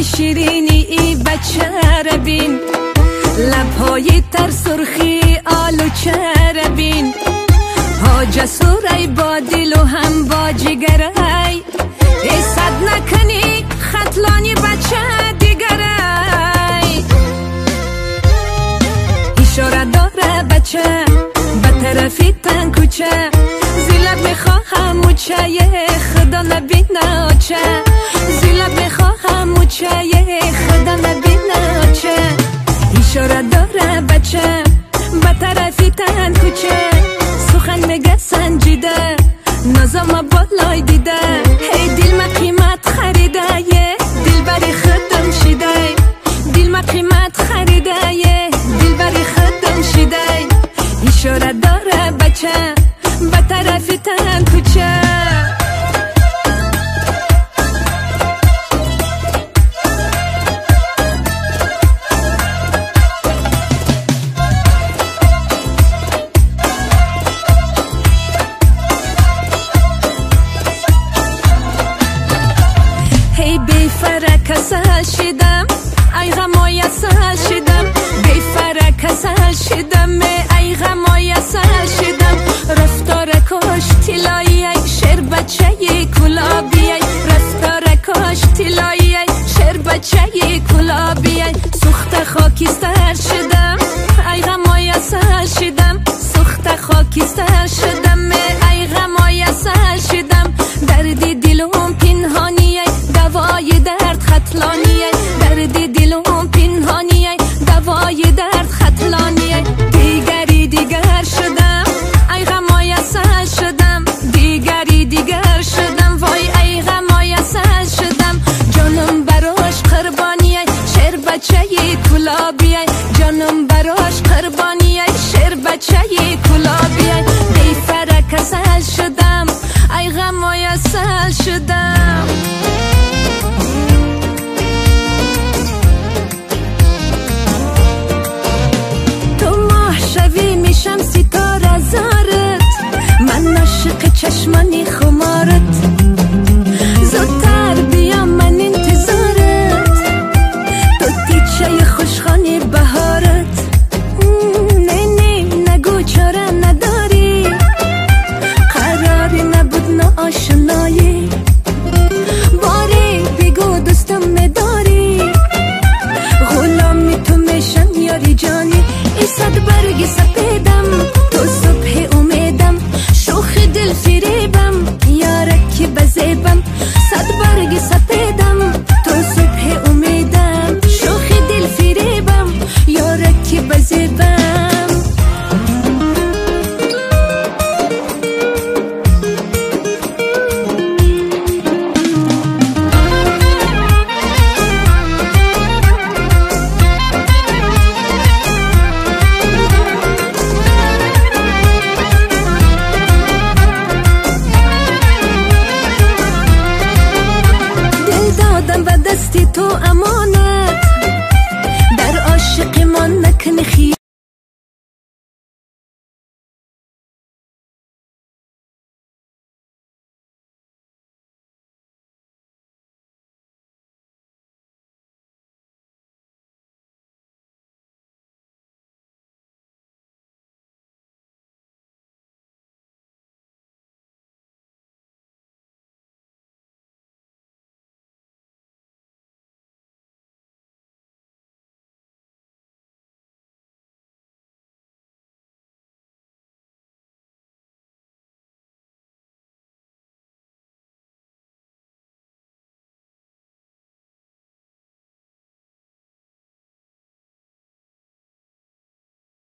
شیرینی ای بچه رو بین، لبهای تر سرخی آلوچه رو بین، ها جسورای با دل و هم با جگرای، ای صد نکنی خطلانی بچه دیگرای. اشاره داره بچه به طرفی تن کوچه، زیلت میخواهم موچه خدا نبینه آچه، زیلت میخواهم موچه خدا نبینه آچه. اشاره داره بچه به طرفی تن کوچه، سخن میگه سنجیده نظام بالای دیده، هی دل ما قیمت خریده یه دل بری خودم شیده، دل ما قیمت خریده یه دل بری خودم شیده. اشاره داره بچه به طرفی تن کوچه. هی بی فرق سهل شدم ای غمای سهل شدم، بی فرق سهل شدم ای غمای سهل شدم. رفتار کاش تلایی شیر بچه کلابی، رفتار کاش تلایی شیر بچه کلابی. سوخت خاکستر شدم ای غمای سهل شدم، سوخت خاکستر شدم.